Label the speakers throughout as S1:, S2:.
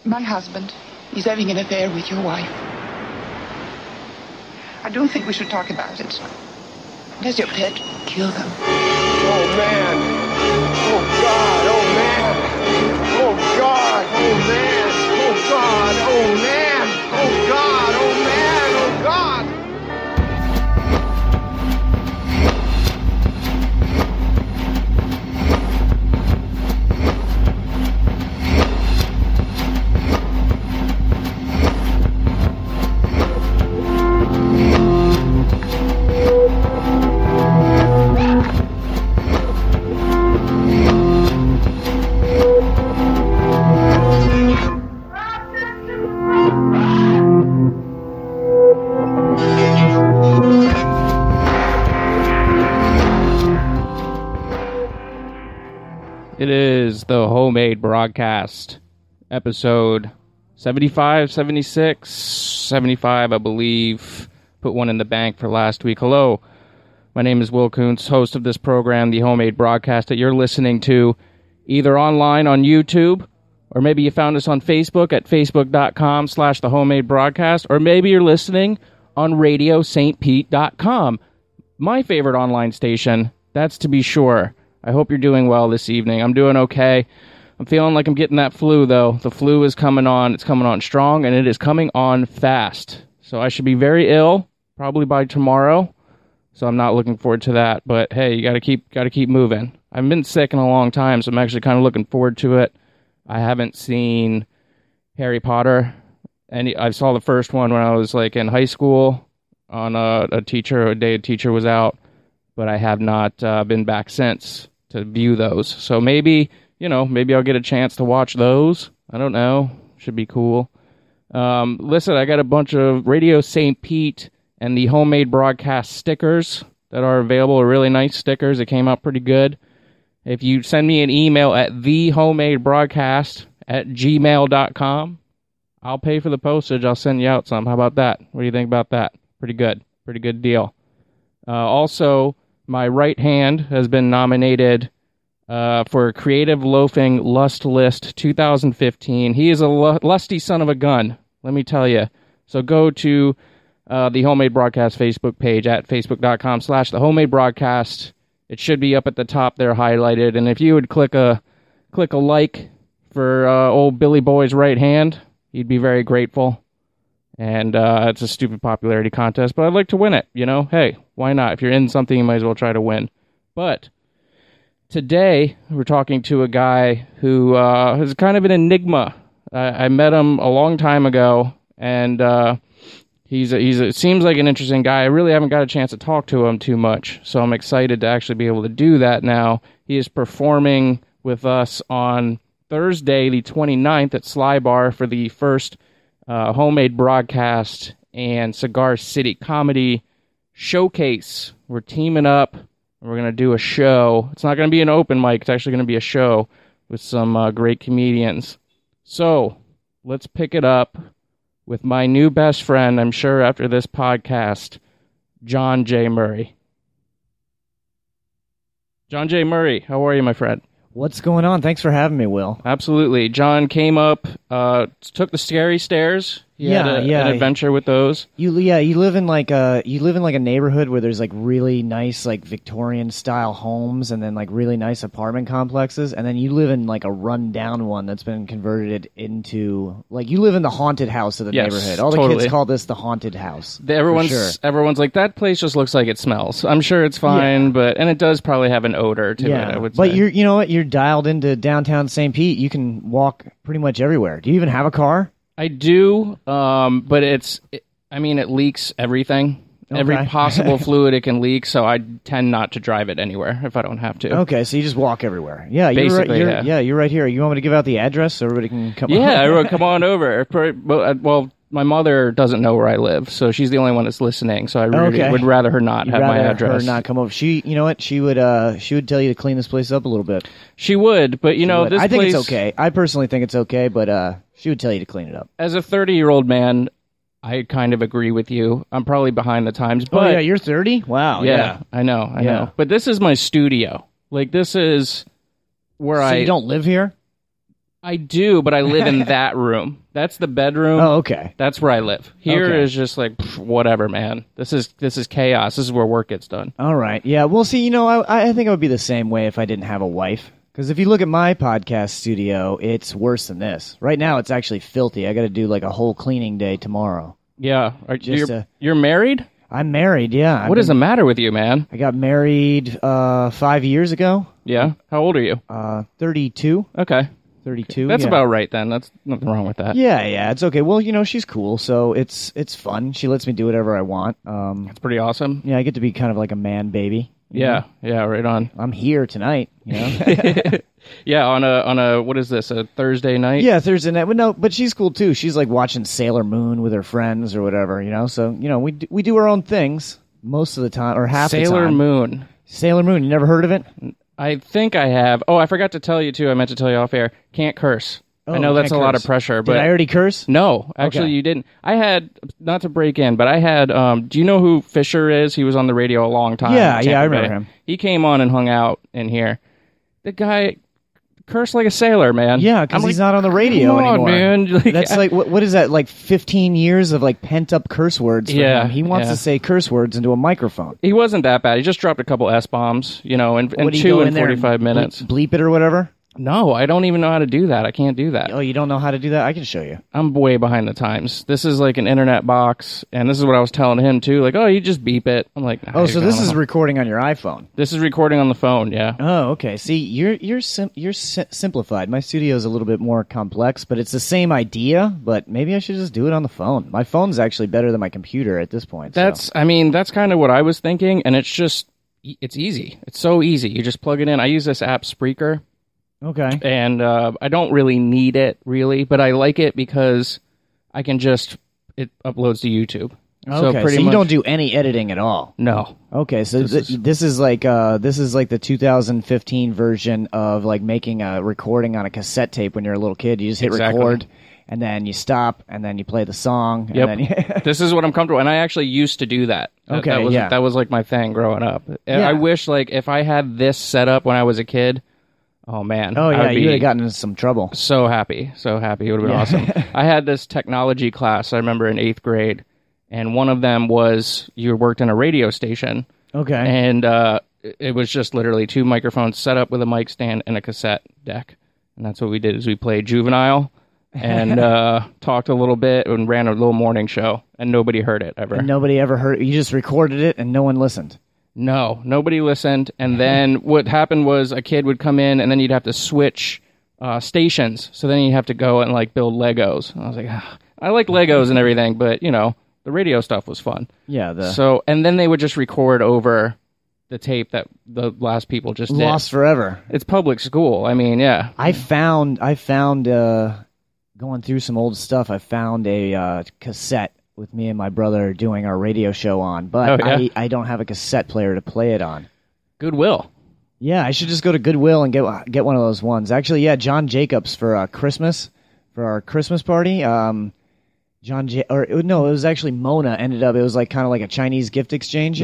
S1: My husband is having an affair with your wife. I don't think we should talk about it. Does your pet kill them?
S2: Oh, man. Oh, God. Oh, man. Oh, God. Oh, man. Oh, God. Oh, man. Oh, God. Oh, man. Oh, God.
S3: It is the Homemade Broadcast, episode 75, 76, 75, I believe. Put one in the bank for last week. Hello, my name is Will Kuntz, host of this program, the Homemade Broadcast, that you're listening to either online on YouTube, or maybe you found us on Facebook at facebook.com/the Homemade Broadcast, or maybe you're listening on radiostpete.com, my favorite online station, that's to be sure. I hope you're doing well this evening. I'm doing okay. I'm feeling like I'm getting that flu, though. The flu is coming on. It's coming on strong, and it is coming on fast. So I should be very ill, probably by tomorrow. So I'm not looking forward to that. But hey, you gotta keep moving. I've been sick in a long time, so I'm actually kind of looking forward to it. I haven't seen Harry Potter, and I saw the first one when I was like in high school on a day a teacher was out, but I have not been back since to view those. So maybe I'll get a chance to watch those. I don't know. Should be cool. Listen, I got a bunch of Radio St. Pete and the Homemade Broadcast stickers that are available. Really nice stickers. It came out pretty good. If you send me an email at thehomemadeBroadcast@gmail.com, I'll pay for the postage. I'll send you out some. How about that? What do you think about that? Pretty good. Pretty good deal. Also, my right hand has been nominated for Creative Loafing Lust List 2015. He is a lusty son of a gun, let me tell you. So go to the Homemade Broadcast Facebook page at facebook.com/the Homemade Broadcast. It should be up at the top there highlighted. And if you would click a like for old Billy Boy's right hand, he'd be very grateful. And it's a stupid popularity contest, but I'd like to win it, Hey, why not? If you're in something, you might as well try to win. But today, we're talking to a guy who is kind of an enigma. I met him a long time ago, and it seems like an interesting guy. I really haven't got a chance to talk to him too much, so I'm excited to actually be able to do that now. He is performing with us on Thursday, the 29th, at Sly Bar for the first Homemade Broadcast and Cigar City Comedy Showcase. We're teaming up, and we're going to do a show. It's not going to be an open mic. It's actually going to be a show with some great comedians. So, let's pick it up with my new best friend, I'm sure after this podcast, John J. Murray. John J. Murray, how are you, my friend?
S4: What's going on? Thanks for having me, Will.
S3: Absolutely. John came up, took the scary stairs. He had an adventure with those.
S4: You live in like a neighborhood where there's like really nice like Victorian style homes and then like really nice apartment complexes, and then you live in like a rundown one that's been converted into like you live in the haunted house of the neighborhood. All the kids call this the haunted house.
S3: Everyone's like, that place just looks like it smells. I'm sure it's fine, and it does probably have an odor to it, I would say.
S4: But you know what? You're dialed into downtown St. Pete. You can walk pretty much everywhere. Do you even have a car?
S3: I do, but it leaks everything. Okay. Every possible fluid it can leak, so I tend not to drive it anywhere if I don't have to.
S4: Okay, so you just walk everywhere. Yeah, you're right here. You want me to give out the address so everybody can come over?
S3: Yeah, everyone come on over. Well, my mother doesn't know where I live, so she's the only one that's listening, so I really would rather her not have my address.
S4: Her not come over. You know what? She would tell you to clean this place up a little bit.
S3: She would, but I think
S4: it's okay. I personally think it's okay, but she would tell you to clean it up.
S3: As a 30-year-old man, I kind of agree with you. I'm probably behind the times. But,
S4: oh, yeah, you're 30? Wow.
S3: Yeah, I know. But this is my studio. Like, this is where
S4: So you don't live here?
S3: I do, but I live in that room. That's the bedroom.
S4: Oh, okay.
S3: That's where I live. Here
S4: Okay.
S3: is just like whatever, man. This is chaos. This is where work gets done.
S4: All right. Yeah. Well, see, I think I would be the same way if I didn't have a wife. Because if you look at my podcast studio, it's worse than this. Right now, it's actually filthy. I got to do like a whole cleaning day tomorrow.
S3: Yeah.
S4: Just,
S3: You're married?
S4: I'm married. Yeah.
S3: What is the matter with you, man?
S4: I got married 5 years ago.
S3: Yeah. How old are you?
S4: 32.
S3: Okay.
S4: 32.
S3: That's
S4: yeah.
S3: about right then. That's nothing wrong with that.
S4: Yeah, it's okay. Well, she's cool, so it's fun. She lets me do whatever I want.
S3: That's pretty awesome.
S4: Yeah, I get to be kind of like a man baby.
S3: Yeah, right on.
S4: I'm here tonight,
S3: Yeah, on a what is this? A Thursday night?
S4: Yeah, Thursday night. But she's cool too. She's like watching Sailor Moon with her friends or whatever, So, we do our own things most of the time or half the time.
S3: Sailor Moon.
S4: Sailor Moon, you never heard of it?
S3: I think I have. Oh, I forgot to tell you too. I meant to tell you off air. Can't curse.
S4: Oh,
S3: I know that's a
S4: can't
S3: lot of
S4: curse.
S3: pressure, but
S4: Did I already curse?
S3: no, actually
S4: Okay.
S3: you didn't. I had, not to break in, but I had. Do you know who Fisher is? He was on the radio a long time.
S4: Yeah,
S3: in Tampa
S4: I remember
S3: Bay.
S4: him.
S3: He came on and hung out in here. The guy cursed like a sailor, man.
S4: Yeah, because
S3: I'm
S4: he's
S3: like,
S4: not on the radio
S3: come on,
S4: anymore.
S3: man. Like,
S4: That's like what is that? Like 15 years of like pent up curse words. For
S3: Yeah,
S4: him. He wants
S3: yeah.
S4: to say curse words into a microphone.
S3: He wasn't that bad. He just dropped a couple S-bombs, in
S4: What, do you
S3: two
S4: go
S3: in
S4: in there and
S3: 45 minutes.
S4: bleep it or whatever.
S3: No, I don't even know how to do that. I can't do that.
S4: Oh, you don't know how to do that? I can show you.
S3: I'm way behind the times. This is like an internet box, and this is what I was telling him too. Like, oh, you just beep it. I'm like,
S4: Oh, so this
S3: I don't
S4: is
S3: know.
S4: recording on your iPhone.
S3: This is recording on the phone. Yeah.
S4: Oh, okay. See, you're simplified. My studio is a little bit more complex, but it's the same idea. But maybe I should just do it on the phone. My phone's actually better than my computer at this point.
S3: That's kind of what I was thinking, and it's easy. It's so easy. You just plug it in. I use this app Spreaker.
S4: Okay.
S3: And I don't really need it, really, but I like it because it uploads to YouTube.
S4: Okay, so you don't do any editing at all.
S3: No.
S4: Okay, so this is like the 2015 version of like making a recording on a cassette tape when you're a little kid. You just hit
S3: Exactly.
S4: record, and then you stop, and then you play the song. And
S3: Yep.
S4: then
S3: This is what I'm comfortable, and I actually used to do that.
S4: Okay, yeah.
S3: That was like my thing growing up. And
S4: Yeah.
S3: I wish like if I had this set up when I was a kid. Oh man.
S4: Oh
S3: I
S4: yeah,
S3: would
S4: you would
S3: be
S4: have gotten into some trouble.
S3: so happy. It would have been awesome. I had this technology class. I remember in 8th grade, and one of them was you worked in a radio station.
S4: Okay.
S3: And it was just literally 2 microphones set up with a mic stand and a cassette deck. And that's what we did is we played Juvenile and talked a little bit and ran a little morning show. And nobody heard it ever.
S4: And nobody ever heard. You just recorded it, and no one listened.
S3: No, nobody listened. And then what happened was a kid would come in and then you'd have to switch stations. So then you'd have to go and like build Legos. And I was like, I like Legos and everything, but the radio stuff was fun.
S4: Yeah.
S3: So, and then they would just record over the tape that the last people just did.
S4: Lost forever.
S3: It's public school. I mean, yeah.
S4: I found going through some old stuff. I found a cassette with me and my brother doing our radio show on, but
S3: Oh, yeah?
S4: I don't have a cassette player to play it on.
S3: Goodwill.
S4: Yeah, I should just go to Goodwill and get one of those ones. Actually, yeah, John Jacobs for our Christmas party. It was actually Mona ended up. It was like kind of like a Chinese gift exchange.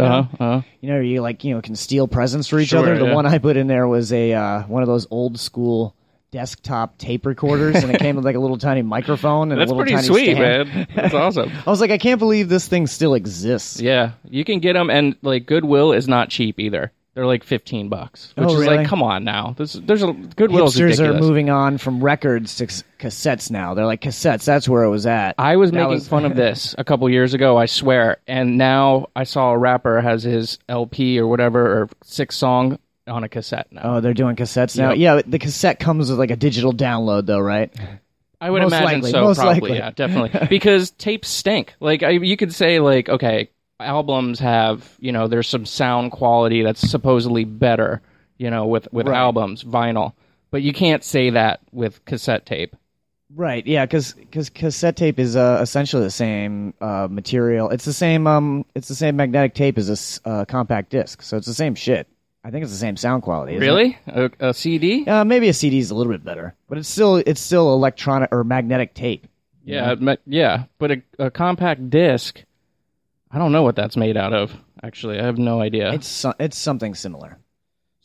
S4: You can steal presents for each
S3: Sure,
S4: other. The
S3: yeah.
S4: one I put in there was a one of those old school desktop tape recorders, and it came with like a little tiny microphone and
S3: That's
S4: a little
S3: pretty
S4: tiny
S3: sweet,
S4: stand.
S3: man. That's awesome.
S4: I was like, I can't believe this thing still exists.
S3: Yeah, you can get them, and like Goodwill is not cheap either. They're like $15, which
S4: Oh,
S3: is
S4: really?
S3: like, come on now. Goodwill's
S4: Hipsters
S3: ridiculous.
S4: are moving on from records to cassettes now. They're like cassettes. That's where it was at.
S3: I was
S4: That
S3: making fun of this a couple years ago, I swear, and now I saw a rapper has his LP or whatever, or 6 song on a cassette now.
S4: Oh, they're doing cassettes now.
S3: Yep.
S4: Yeah, the cassette comes with like a digital download, though, right?
S3: I would
S4: most
S3: imagine
S4: likely,
S3: so,
S4: most
S3: probably,
S4: likely.
S3: yeah, definitely. Because tapes stink. Like, you could say, like, okay, albums have, there's some sound quality that's supposedly better, with
S4: Right.
S3: albums, vinyl. But you can't say that with cassette tape.
S4: Right. Yeah, because cassette tape is essentially the same material. It's the same magnetic tape as a compact disc, so it's the same shit. I think it's the same sound quality. Isn't
S3: Really? A CD?
S4: It? Maybe a CD is a little bit better, but it's still electronic or magnetic tape.
S3: Yeah, yeah. But a compact disc, I don't know what that's made out of. Actually, I have no idea.
S4: It's something similar.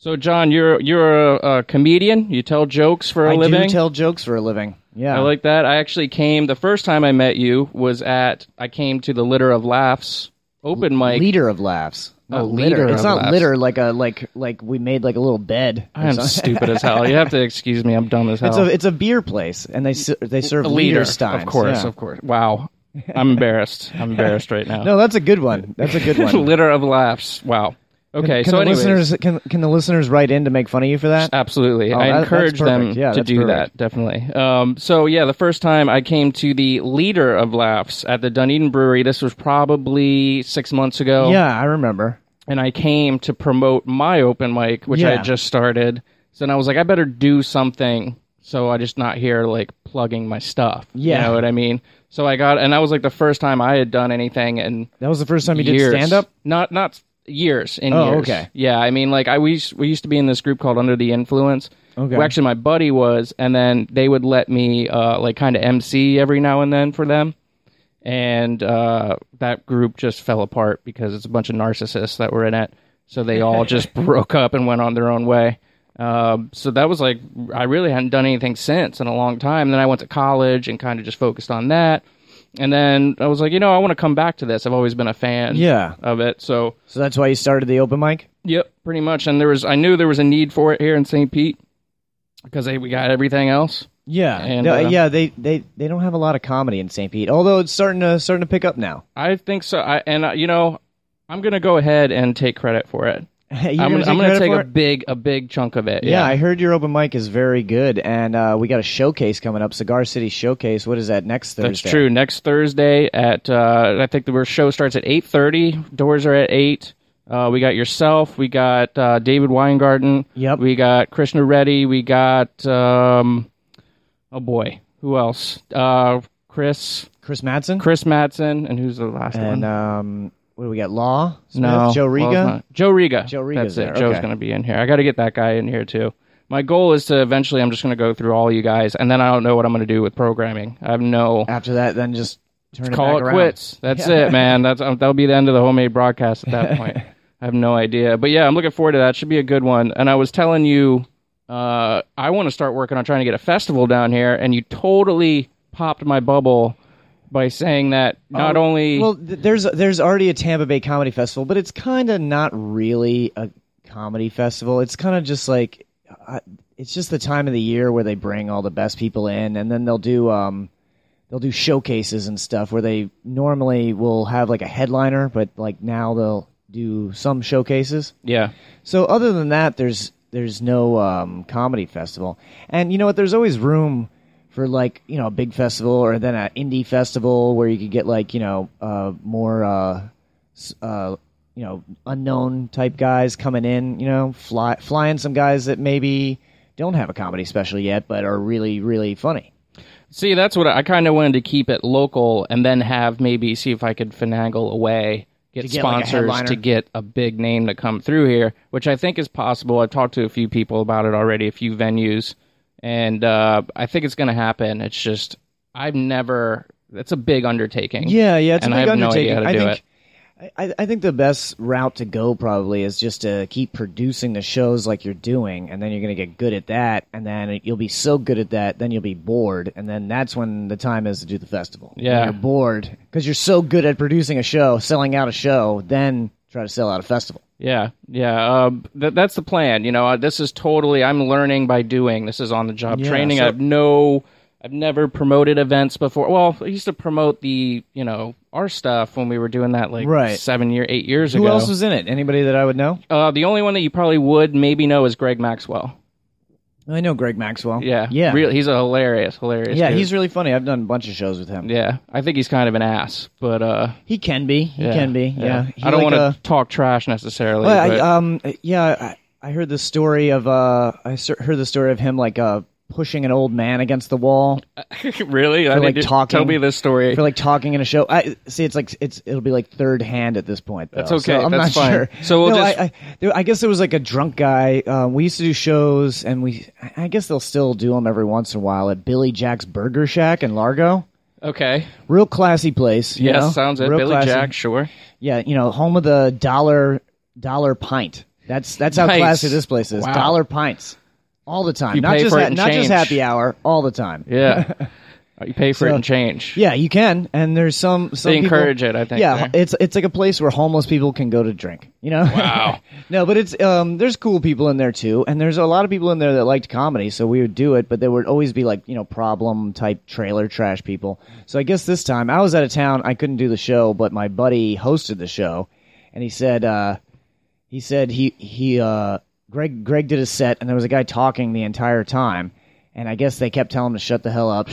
S3: So, John, you're a comedian. You tell jokes for a living.
S4: I do tell jokes for a living. Yeah,
S3: I like that. I actually came. The first time I met you was I came to the Litter of Laughs open mic.
S4: Leader of Laughs.
S3: Oh,
S4: litter.
S3: Leader
S4: It's
S3: of
S4: not
S3: Laughs.
S4: litter like we made like a little bed.
S3: I am stupid as hell. You have to excuse me. I'm dumb as hell.
S4: It's a beer place, and they serve
S3: a leader,
S4: Liedersteins.
S3: of course. Wow, I'm embarrassed. I'm embarrassed right now.
S4: No, that's a good one. That's a good one.
S3: Litter of Laughs. Wow. Okay,
S4: Can
S3: so
S4: the
S3: anyways,
S4: listeners can the listeners write in to make fun of you for that?
S3: absolutely.
S4: Oh,
S3: I
S4: that's
S3: encourage them
S4: perfect. Yeah,
S3: to
S4: that's
S3: do
S4: perfect.
S3: that, definitely. So, yeah, the first time I came to the Leader of Laughs at the Dunedin Brewery, this was probably 6 months ago.
S4: Yeah, I remember.
S3: And I came to promote my open mic, which I
S4: Yeah.
S3: had just started. So then I was like, I better do something so I just not here, like, plugging my stuff.
S4: Yeah.
S3: You know what I mean? So and that was, like, the first time I had done anything in
S4: That was the first time you
S3: years.
S4: did stand-up?
S3: Not years.
S4: Oh,
S3: Years.
S4: okay.
S3: Yeah, I mean, like we used to be in this group called Under the Influence.
S4: Okay.
S3: Who actually my buddy was, and then they would let me like kind of MC every now and then for them. And that group just fell apart because it's a bunch of narcissists that were in it. So they all just broke up and went on their own way. So that was like, I really hadn't done anything since in a long time. Then I went to college and kind of just focused on that. And then I was like, I want to come back to this. I've always been a fan of it. So
S4: that's why you started the open mic?
S3: yep, pretty much. And I knew there was a need for it here in St. Pete because we got everything else.
S4: Yeah.
S3: And,
S4: They don't have a lot of comedy in St. Pete, although it's starting to pick up now.
S3: I think so. I'm going to go ahead and take credit for it.
S4: I'm
S3: I'm going to take
S4: for
S3: a big chunk of it.
S4: Yeah, I heard your open mic is very good, and we got a showcase coming up, Cigar City Showcase. What is that, next Thursday?
S3: That's true. Next Thursday at I think the show starts at 8:30. Doors are at 8. We got yourself. We got David Weingarten.
S4: Yep.
S3: We got Krishna Reddy. We got oh boy, who else? Chris
S4: Madsen,
S3: and who's the last one?
S4: and what do we got? Law Smith?
S3: No,
S4: Joe Riga.
S3: Law's not. Joe Riga.
S4: Joe Riga's
S3: That's it.
S4: there.
S3: Joe's
S4: Okay.
S3: going to be in here. I got to get that guy in here too. My goal is to eventually, I'm just going to go through all you guys, and then I don't know what I'm going to do with programming. I have no.
S4: After that, then just turn
S3: Call
S4: it back
S3: it
S4: around.
S3: quits. That's it, man. That'll be the end of the homemade broadcast at that point. I have no idea, but yeah, I'm looking forward to that. Should be a good one. And I was telling you, I want to start working on trying to get a festival down here, and you totally popped my bubble by saying that not only
S4: Well, there's already a Tampa Bay Comedy Festival, but it's kind of not really a comedy festival. It's kind of just like it's just the time of the year where they bring all the best people in, and then they'll do showcases and stuff where they normally will have like a headliner, but like now they'll do some showcases.
S3: yeah.
S4: So other than that, there's no comedy festival, and you know what? There's always room for like a big festival or then an indie festival where you could get like more unknown type guys coming in, flying some guys that maybe don't have a comedy special yet but are really really funny.
S3: See, that's what I kind of wanted to keep it local, and then have maybe see if I could finagle a way, get
S4: To get, like, a
S3: sponsors
S4: headliner?
S3: to get a big name to come through here, which I think is possible. I've talked to a few people about it already, a few venues. And I think it's going to happen. It's just, it's a big undertaking.
S4: Yeah, it's
S3: and
S4: a big
S3: I have
S4: undertaking.
S3: no idea how to do it.
S4: I think the best route to go probably is just to keep producing the shows like you're doing, and then you're going to get good at that, and then you'll be so good at that, then you'll be bored, and then that's when the time is to do the festival.
S3: Yeah.
S4: When you're bored because you're so good at producing a show, selling out a show, then try to sell out a festival.
S3: Yeah. That's the plan. This is totally, I'm learning by doing. This is on the job
S4: Yeah,
S3: training.
S4: so-
S3: I've never promoted events before. Well, I used to promote our stuff when we were doing that like
S4: Right.
S3: 8 years ago.
S4: Who else was in it? Anybody that I would know?
S3: The only one that you probably would maybe know is Greg Maxwell.
S4: I know Greg Maxwell.
S3: Yeah.
S4: Yeah.
S3: He's a hilarious
S4: Yeah,
S3: dude.
S4: he's really funny. I've done a bunch of shows with him.
S3: Yeah, I think he's kind of an ass, but
S4: He can be. He can be. Yeah. He
S3: I don't
S4: like,
S3: want to talk trash necessarily.
S4: Well,
S3: but
S4: I heard the story of him like pushing an old man against the wall
S3: really,
S4: for, like, talking.
S3: Tell me this story.
S4: for like talking in a show. I see. It'll be like third hand at this point. Though.
S3: That's okay.
S4: So I'm
S3: That's
S4: not
S3: fine.
S4: sure.
S3: So we'll
S4: No,
S3: just.
S4: I guess there was like a drunk guy. We used to do shows, and I guess they'll still do them every once in a while at Billy Jack's Burger Shack in Largo.
S3: Okay.
S4: Real classy place. You
S3: Yes,
S4: know?
S3: sounds it.
S4: Real
S3: Billy
S4: classy.
S3: Jack, sure.
S4: Yeah, home of the dollar pint. That's how
S3: Nice.
S4: classy this place is.
S3: Wow.
S4: Dollar pints all the time.
S3: You
S4: Not
S3: pay
S4: just
S3: for it in
S4: not just
S3: change.
S4: happy hour, all the time.
S3: Yeah. You pay for it
S4: So-
S3: and change.
S4: Yeah, you can, and there's some
S3: They
S4: people,
S3: encourage it, I think.
S4: Yeah,
S3: there.
S4: it's like a place where homeless people can go to drink. You know?
S3: Wow.
S4: No, but it's there's cool people in there too, and there's a lot of people in there that liked comedy, so we would do it. But there would always be like problem type trailer trash people. So I guess this time I was out of town, I couldn't do the show, but my buddy hosted the show, and he said Greg did a set, and there was a guy talking the entire time. And I guess they kept telling him to shut the hell up,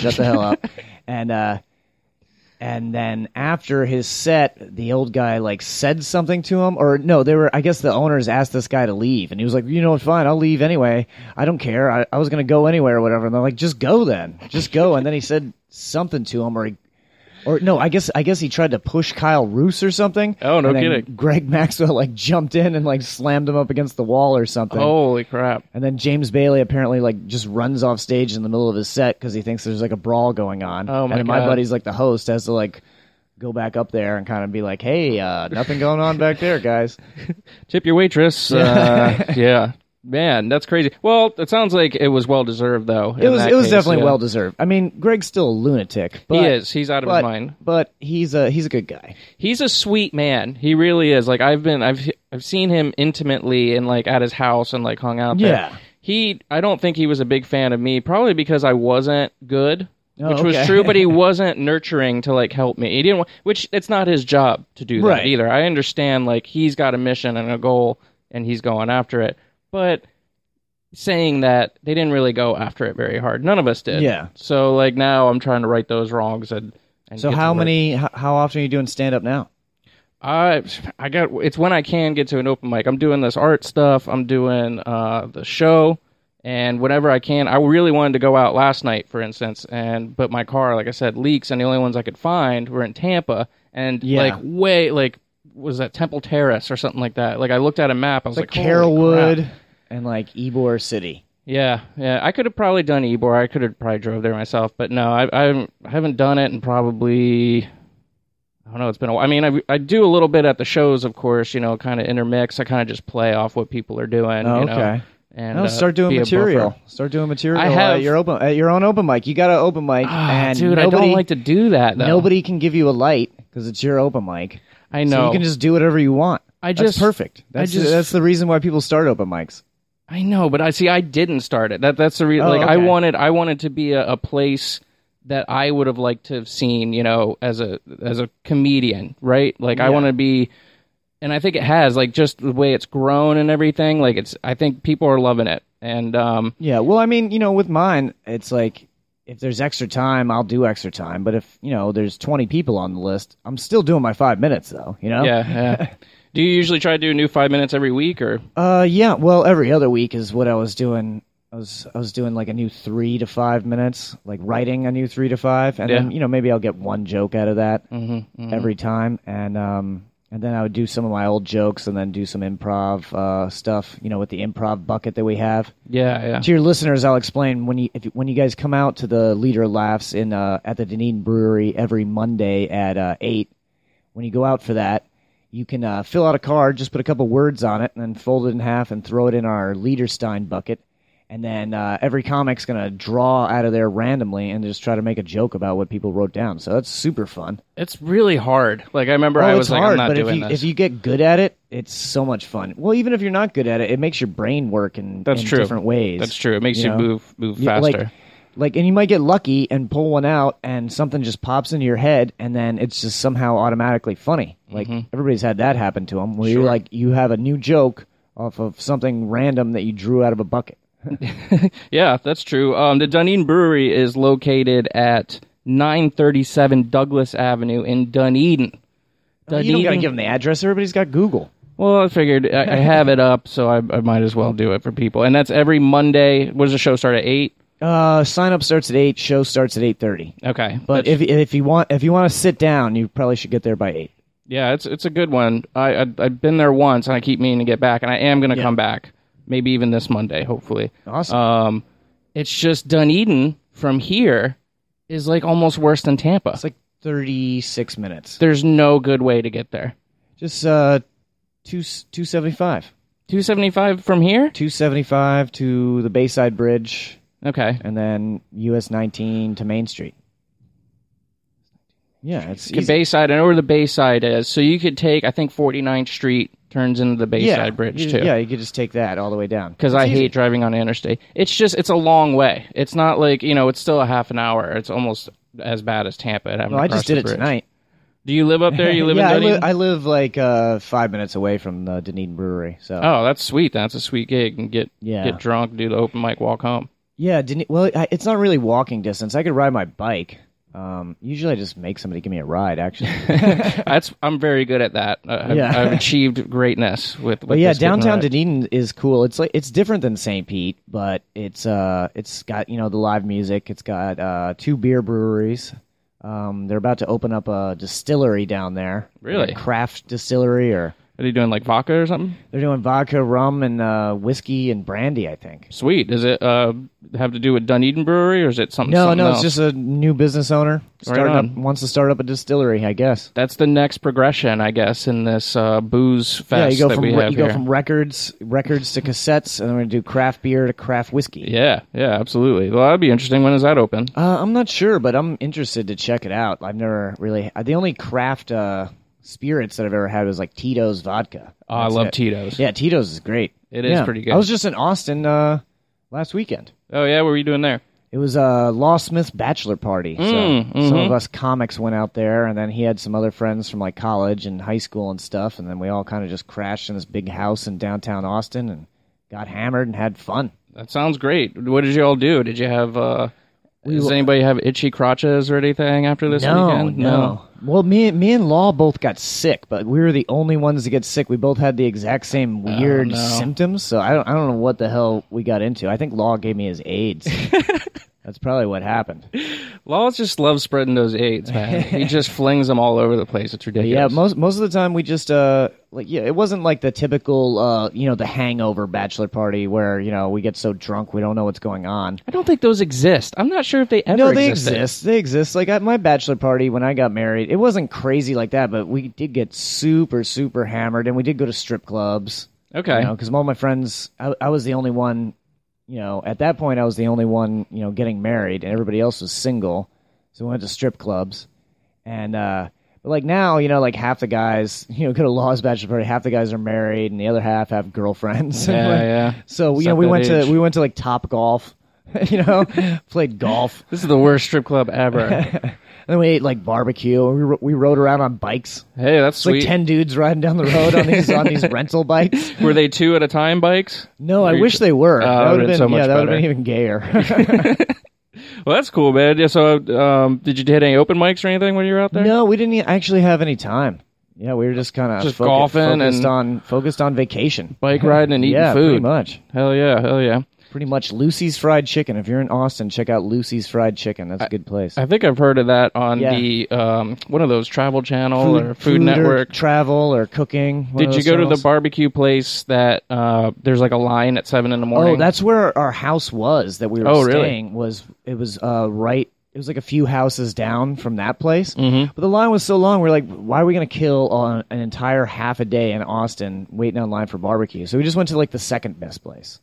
S4: and then after his set, the old guy like said something to him, or no, I guess the owners asked this guy to leave, and he was like, you know what, fine, I'll leave anyway. I don't care. I was gonna go anywhere or whatever. And they're like, just go then, just go. And then he said something to him, or no, I guess he tried to push Kyle Roos or something.
S3: Oh, no
S4: and then
S3: kidding.
S4: Greg Maxwell like jumped in and like slammed him up against the wall or something.
S3: Holy crap.
S4: And then James Bailey apparently like just runs off stage in the middle of his set because he thinks there's like a brawl going on.
S3: Oh, my
S4: and my
S3: God.
S4: buddy's like the host has to like go back up there and kind of be like, hey, nothing going on back there, guys.
S3: Tip your waitress. Yeah. Man, that's crazy. Well, it sounds like it was well deserved, though.
S4: It was definitely well deserved. I mean, Greg's still a lunatic. But,
S3: He is. He's out of his mind.
S4: But he's a good guy.
S3: He's a sweet man. He really is. Like I've seen him intimately and like at his house and like hung out there.
S4: Yeah.
S3: I don't think he was a big fan of me, probably because I wasn't good.
S4: Oh,
S3: Which
S4: okay.
S3: was true, but he wasn't nurturing to like help me. He didn't, which it's not his job to do that
S4: Right.
S3: either. I understand like he's got a mission and a goal, and he's going after it. But saying that, they didn't really go after it very hard. None of us did.
S4: Yeah.
S3: So like now I'm trying to right those wrongs and
S4: So
S3: get to
S4: how
S3: work.
S4: how often are you doing stand up now?
S3: It's when I can get to an open mic. I'm doing this art stuff. I'm doing the show. And whenever I can, I really wanted to go out last night, for instance, but my car, like I said, leaks, and the only ones I could find were in Tampa, and was that Temple Terrace or something like that? Like I looked at a map, I was
S4: Like
S3: like, holy
S4: Carrollwood
S3: crap.
S4: and like Ybor City.
S3: Yeah. I could have probably done Ybor. I could have probably drove there myself, but no, I haven't done it in probably. I don't know. It's been a while. I mean, I do a little bit at the shows, of course. Kind of intermix. I kind of just play off what people are doing.
S4: Oh,
S3: you know,
S4: okay.
S3: and
S4: Start doing
S3: be a
S4: material.
S3: buffer.
S4: Start doing material
S3: I have-
S4: at your own open mic. You got an open mic, and
S3: Dude, I don't like to do that, though.
S4: nobody can give you a light because it's your open mic.
S3: I
S4: So
S3: know.
S4: you can just do whatever you want. That's perfect. That's the reason why people start open mics.
S3: I know, but I didn't start it. That's the reason.
S4: Oh,
S3: like
S4: okay.
S3: I wanted to be a place that I would have liked to have seen, as a comedian, right? Like I
S4: Yeah.
S3: want to be, and I think it has, like just the way it's grown and everything. Like I think people are loving it, and
S4: Yeah, well, I mean, with mine, it's like if there's extra time, I'll do extra time. But if there's 20 people on the list, I'm still doing my 5 minutes, though.
S3: yeah. Do you usually try to do a new 5 minutes every week, or?
S4: Yeah. Well, every other week is what I was doing. I was doing like a new 3 to 5 minutes, like writing a new 3 to 5, and then maybe I'll get one joke out of that every time, and then I would do some of my old jokes, and then do some improv stuff, with the improv bucket that we have.
S3: Yeah.
S4: To your listeners, I'll explain when you guys come out to the Leader Laughs at the Dunedin Brewery every Monday at 8. When you go out for that, you can fill out a card, just put a couple words on it, and then fold it in half and throw it in our Leaderstein bucket. And then every comic's going to draw out of there randomly and just try to make a joke about what people wrote down. So that's super fun.
S3: It's really hard. Like I remember, I was
S4: it's
S3: like,
S4: hard,
S3: I'm not
S4: but
S3: doing
S4: if
S3: this.
S4: you get good at it, it's so much fun. Well, even if you're not good at it, it makes your brain work in
S3: true.
S4: different ways.
S3: That's true. It makes you
S4: know?
S3: move
S4: Yeah,
S3: faster.
S4: and you might get lucky and pull one out, and something just pops into your head, and then it's just somehow automatically funny. Like everybody's had that happen to them, where you have a new joke off of something random that you drew out of a bucket.
S3: Yeah, that's true. The Dunedin Brewery is located at 937 Douglas Avenue in Dunedin.
S4: You don't got to give them the address. Everybody's got Google.
S3: Well, I figured I have it up, so I might as well do it for people. And that's every Monday. What does the show start at 8?
S4: Sign up starts at 8. Show starts at 8:30.
S3: Okay,
S4: But if you want to sit down, you probably should get there by 8.
S3: yeah, it's a good one. I've been there once, and I keep meaning to get back, and I am going to come back. Maybe even this Monday, hopefully.
S4: Awesome.
S3: It's just Dunedin from here is like almost worse than Tampa.
S4: It's like 36 minutes.
S3: There's no good way to get there.
S4: Just 275.
S3: $275 from here?
S4: $275 to the Bayside Bridge,
S3: Okay.
S4: and then US 19 to Main Street. Yeah, it's
S3: The
S4: easy.
S3: Bayside, I know where the Bayside is. So you could take, I think 49th Street turns into the Bayside Bridge,
S4: you,
S3: too.
S4: Yeah, you could just take that all the way down.
S3: Because
S4: It's
S3: I
S4: easy.
S3: hate driving on the interstate. It's a long way. It's not like, it's still a half an hour. It's almost as bad as Tampa.
S4: Well, I just did it tonight.
S3: Do you live up there? You live
S4: yeah,
S3: in Dunedin?
S4: I live like 5 minutes away from the Dunedin Brewery. So
S3: Oh, that's sweet. That's a sweet gig. And get drunk, do the open mic, walk home.
S4: yeah, it's not really walking distance. I could ride my bike. Usually I just make somebody give me a ride. Actually,
S3: I'm very good at that. I've achieved greatness with
S4: but yeah,
S3: this getting
S4: downtown
S3: right.
S4: Dunedin is cool. It's different than St. Pete, but it's got the live music. It's got 2 beer breweries. They're about to open up a distillery down there.
S3: Really?
S4: Like a craft distillery, or
S3: Are they doing like vodka or something?
S4: they're doing vodka, rum, and whiskey and brandy, I think.
S3: Sweet. Does it have to do with Dunedin Brewery, or is it something?
S4: No,
S3: something else?
S4: it's just a new business owner wants to start up a distillery, I guess.
S3: That's the next progression, I guess, in this booze fest
S4: Yeah,
S3: that we have
S4: you go
S3: here.
S4: from records to cassettes, and then we're gonna do craft beer to craft whiskey.
S3: Yeah, absolutely. Well, that'd be interesting. When is that open?
S4: I'm not sure, but I'm interested to check it out. I've never really the only craft spirits that I've ever had was like Tito's vodka.
S3: Oh, I
S4: That's
S3: love
S4: it.
S3: Tito's.
S4: Yeah, Tito's is great.
S3: It is pretty good.
S4: I was just in Austin last weekend.
S3: Oh, yeah? What were you doing there?
S4: It was a Law Smith's bachelor party. So some of us comics went out there, and then he had some other friends from like college and high school and stuff, and then we all kind of just crashed in this big house in downtown Austin and got hammered and had fun.
S3: That sounds great. What did you all do? Did you have... does anybody have itchy crotches or anything after this weekend?
S4: No. Well, me and Law both got sick, but we were the only ones to get sick. We both had the exact same weird symptoms, so I don't know what the hell we got into. I think Law gave me his AIDS. That's probably what happened.
S3: Laws just loves spreading those AIDS, man. He just flings them all over the place. It's ridiculous.
S4: Yeah, most of the time we just it wasn't like the typical the hangover bachelor party where we get so drunk we don't know what's going on.
S3: I don't think those exist. I'm not sure if they ever
S4: No, they
S3: existed.
S4: exist. They exist. Like at my bachelor party when I got married, it wasn't crazy like that, but we did get super, super hammered, and we did go to strip clubs.
S3: Okay.
S4: Because all my friends, I was the only one. At that point, I was the only one, getting married, and everybody else was single. So we went to strip clubs, and but like now, like half the guys, go to Law's bachelor party, half the guys are married, and the other half have girlfriends.
S3: Yeah.
S4: So
S3: It's at
S4: we
S3: that
S4: went
S3: age.
S4: to like Top Golf, played golf.
S3: This is the worst strip club ever.
S4: And then we ate like barbecue. We rode around on bikes.
S3: Hey, that's
S4: It's
S3: sweet.
S4: like 10 dudes riding down the road on these rental bikes.
S3: Were they 2 at a time bikes?
S4: No, I
S3: Were you
S4: wish they were.
S3: that
S4: That would
S3: would've
S4: have
S3: been
S4: been
S3: so much
S4: that would have
S3: better.
S4: been even gayer.
S3: Well, that's cool, man. Yeah. So, did you hit any open mics or anything when you were out there?
S4: No, we didn't actually have any time. Yeah, we were just kind of
S3: Just golfing
S4: focused on vacation,
S3: Bike riding and eating
S4: yeah,
S3: food.
S4: pretty much.
S3: Hell yeah.
S4: Pretty much Lucy's Fried Chicken. If you're in Austin, check out Lucy's Fried Chicken. That's a good place.
S3: I think I've heard of that on
S4: Yeah.
S3: the one of those Travel Channel or Food Network.
S4: or travel or cooking. one of
S3: Did you
S4: those
S3: go to the
S4: channels.
S3: barbecue place that there's like a line at 7 a.m?
S4: Oh, that's where our house was that we were
S3: Oh, really?
S4: staying. It was right. It was like a few houses down from that place. Mm-hmm. But the line was so long. We're like, why are we going to kill an entire half a day in Austin waiting on line for barbecue? So we just went to like the second best place.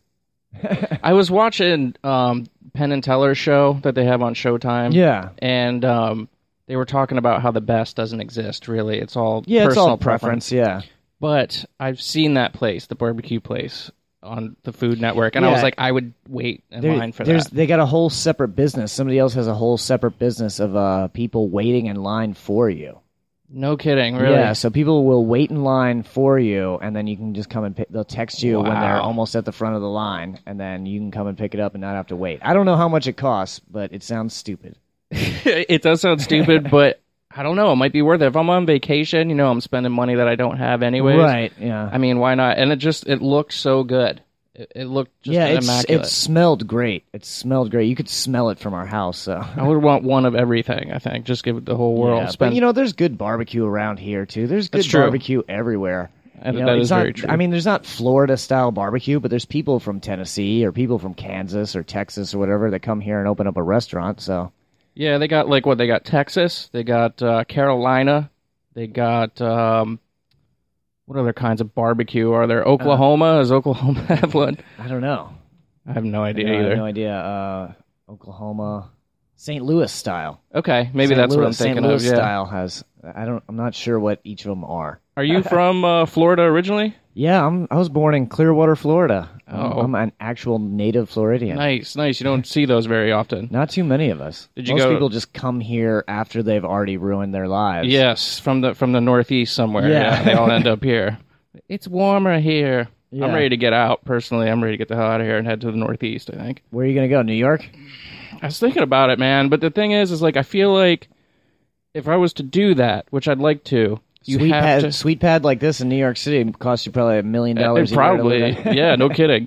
S3: I was watching Penn and Teller's show that they have on Showtime.
S4: Yeah.
S3: And they were talking about how the best doesn't exist, really. It's all
S4: Yeah, it's
S3: personal
S4: all preference. Yeah.
S3: But I've seen that place, the barbecue place, on the Food Network, and I was
S4: Yeah.
S3: like, I would wait in line for that.
S4: They got a whole separate business. Somebody else has a whole separate business of people waiting in line for you.
S3: No kidding, really?
S4: Yeah, so people will wait in line for you, and then you can just come and they'll text you when they're
S3: Wow.
S4: almost at the front of the line, and then you can come and pick it up and not have to wait. I don't know how much it costs, but it sounds stupid.
S3: It does sound stupid, but I don't know. It might be worth it. If I'm on vacation, I'm spending money that I don't have anyways.
S4: Right, yeah.
S3: I mean, why not? And it looked so good. It looked just immaculate.
S4: it smelled great. It smelled great. You could smell it from our house. So
S3: I would want one of everything, I think. Just give it the whole world.
S4: Yeah,
S3: Spend,
S4: but there's good barbecue around here too. There's good
S3: That's true.
S4: barbecue everywhere.
S3: And
S4: You know,
S3: that
S4: it's
S3: is
S4: not,
S3: very true.
S4: I mean, there's not Florida style barbecue, but there's people from Tennessee or people from Kansas or Texas or whatever that come here and open up a restaurant. So
S3: Yeah, they got they got Texas, they got Carolina, they got What other kinds of barbecue are there? Oklahoma? Does Oklahoma have one?
S4: I don't know.
S3: I have no idea
S4: I
S3: either.
S4: have no idea. Oklahoma, St. Louis style.
S3: Okay, maybe
S4: St.
S3: that's what I'm
S4: Louis-
S3: thinking
S4: St. Louis
S3: of. Yeah.
S4: style has. I'm not sure what each of them are.
S3: Are you from Florida originally?
S4: Yeah, I was born in Clearwater, Florida.
S3: Oh.
S4: I'm an actual native Floridian.
S3: Nice. You don't see those very often.
S4: Not too many of us.
S3: Did you
S4: Most
S3: go-
S4: people just come here after they've already ruined their lives.
S3: Yes, from the Northeast somewhere.
S4: Yeah.
S3: They all end up here. It's warmer here.
S4: Yeah.
S3: I'm ready to get out, personally. I'm ready to get the hell out of here and head to the Northeast, I think.
S4: Where are you going to go? New York?
S3: I was thinking about it, man, but the thing is like, I feel like if I was to do that, which I'd like to,
S4: Sweet pad like this in New York City costs you probably $1 million. a year to
S3: probably,
S4: live in.
S3: yeah, no kidding.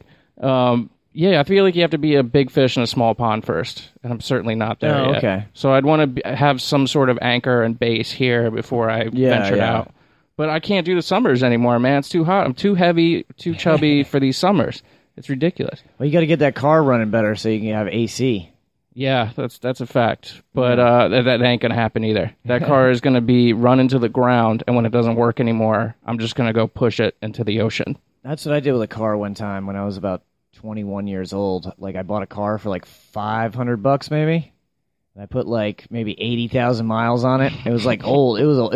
S3: Yeah, I feel like you have to be a big fish in a small pond first, and I'm certainly not there
S4: Oh,
S3: yet.
S4: okay.
S3: So I'd want to have some sort of anchor and base here before I ventured
S4: yeah.
S3: out. But I can't do the summers anymore, man. It's too hot. I'm too heavy, too chubby for these summers. It's ridiculous.
S4: Well, you got to get that car running better so you can have AC.
S3: Yeah, that's a fact. But that ain't gonna happen either. That car is gonna be run into the ground, and when it doesn't work anymore, I'm just gonna go push it into the ocean.
S4: That's what I did with a car one time when I was about 21 years old. Like, I bought a car for like $500 maybe. And I put like maybe 80,000 miles on it. It was like old. It was a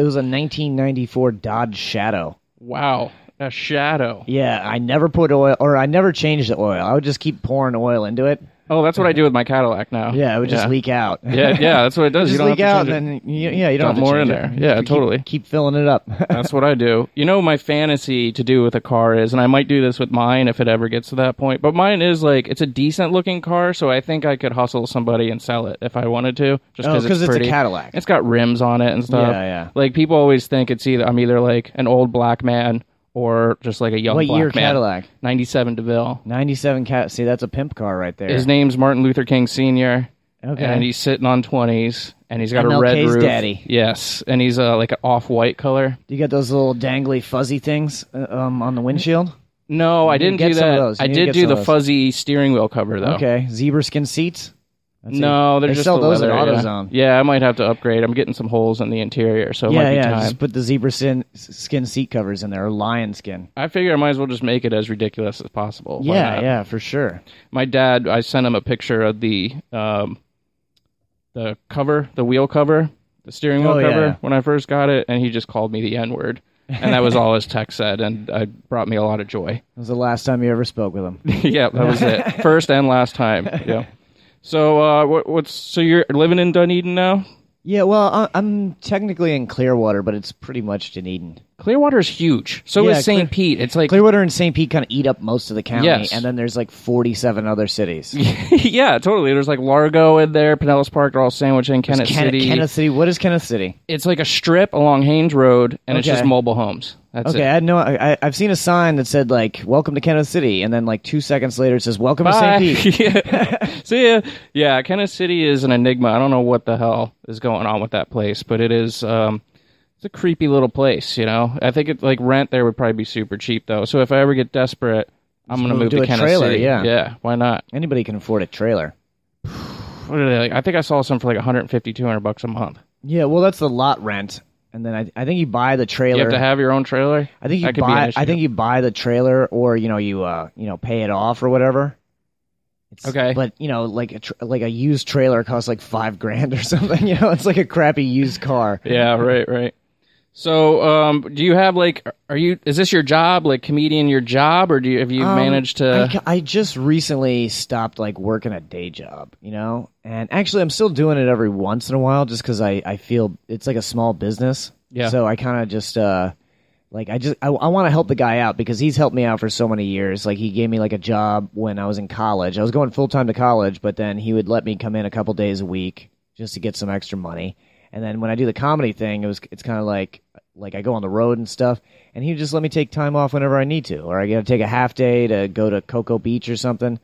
S4: 1994 Dodge Shadow.
S3: Wow, a Shadow.
S4: Yeah, I never put oil, or I never changed the oil. I would just keep pouring oil into it.
S3: Oh, that's what I do with my Cadillac now.
S4: Yeah, it would just leak out.
S3: Yeah, that's what it does.
S4: Just
S3: You don't
S4: leak
S3: have
S4: out,
S3: to
S4: and
S3: change
S4: then you don't
S3: Dump
S4: have to
S3: more
S4: change
S3: in
S4: it.
S3: there.
S4: You
S3: Yeah,
S4: just
S3: totally.
S4: Keep filling it up.
S3: That's what I do. You know, my fantasy to do with a car is, and I might do this with mine if it ever gets to that point, but mine is like, it's a decent looking car, so I think I could hustle somebody and sell it if I wanted to, just because
S4: because
S3: it's
S4: it's
S3: pretty.
S4: a Cadillac.
S3: It's got rims on it and stuff.
S4: Yeah.
S3: Like, people always think I'm either like an old black man or just like a young
S4: What
S3: black
S4: year
S3: man.
S4: Cadillac?
S3: 97 DeVille.
S4: 97 Cat. See, that's a pimp car right there.
S3: His name's Martin Luther King Sr.,
S4: Okay.
S3: and he's sitting on 20s, and he's got a
S4: MLK's
S3: red roof.
S4: daddy.
S3: Yes, and he's like an off-white color.
S4: Do you get those little dangly fuzzy things on the windshield?
S3: No, I
S4: need to
S3: didn't
S4: get
S3: do
S4: some of
S3: that.
S4: those. You
S3: I
S4: need to
S3: did
S4: get
S3: do
S4: some
S3: the
S4: of those.
S3: fuzzy steering wheel cover, though.
S4: Okay. Zebra skin seats? That's
S3: No, they're
S4: They
S3: just
S4: sell
S3: the
S4: those at
S3: leather,
S4: AutoZone.
S3: Yeah, I might have to upgrade. I'm getting some holes in the interior, so it might be time.
S4: Just put the zebra skin seat covers in there, or lion skin.
S3: I figure I might as well just make it as ridiculous as possible. Why not?
S4: Yeah, for sure.
S3: My dad, I sent him a picture of the cover, the wheel cover, the steering wheel
S4: Oh,
S3: cover
S4: yeah.
S3: when I first got it, and he just called me the N-word. And that was all his text said, and it brought me a lot of joy.
S4: That was the last time you ever spoke with him.
S3: Yeah, that was it. First and last time. Yeah. So, so you're living in Dunedin now?
S4: Yeah, well, I'm technically in Clearwater, but it's pretty much Dunedin.
S3: Clearwater's huge. So
S4: Yeah,
S3: is St. Pete. It's like
S4: Clearwater and St. Pete kind of eat up most of the county,
S3: Yes.
S4: and then there's like 47 other cities.
S3: yeah, totally. There's like Largo in there, Pinellas Park, they're all sandwiched in Kennett City.
S4: Kenneth City. What is Kenneth City?
S3: It's like a strip along Haynes Road, and it's
S4: Okay.
S3: just mobile homes. That's
S4: Okay,
S3: it.
S4: I had I've seen a sign that said like "Welcome to Kenneth City," and then like 2 seconds later it says "Welcome
S3: Bye.
S4: to St. Pete."
S3: Yeah. See ya. Yeah, Kenneth City is an enigma. I don't know what the hell is going on with that place, but it is. It's a creepy little place, you know. I think like rent there would probably be super cheap though. So if I ever get desperate, I'm gonna move
S4: to
S3: to
S4: a
S3: Kenneth
S4: trailer,
S3: City.
S4: yeah.
S3: Yeah, why not?
S4: Anybody can afford a trailer.
S3: What are they like? I think I saw some for like $150, $200 a month.
S4: Yeah, well, that's the lot rent, and then I think you buy the trailer.
S3: You have to have your own trailer.
S4: I think you
S3: That could be an
S4: buy.
S3: issue.
S4: I think you buy the trailer, or you pay it off or whatever.
S3: Okay.
S4: But like a used trailer costs like $5,000 or something. It's like a crappy used car.
S3: Yeah, right. So, do you have like, is this your job, like comedian your job, or have you managed to?
S4: I just recently stopped like working a day job, and actually I'm still doing it every once in a while just because I feel it's like a small business.
S3: Yeah.
S4: So I kind of just I want to help the guy out because he's helped me out for so many years. Like he gave me like a job when I was in college. I was going full time to college, but then he would let me come in a couple days a week just to get some extra money. And then when I do the comedy thing, it's kind of like I go on the road and stuff, and he would just let me take time off whenever I need to, or I got to take a half day to go to Cocoa Beach or something.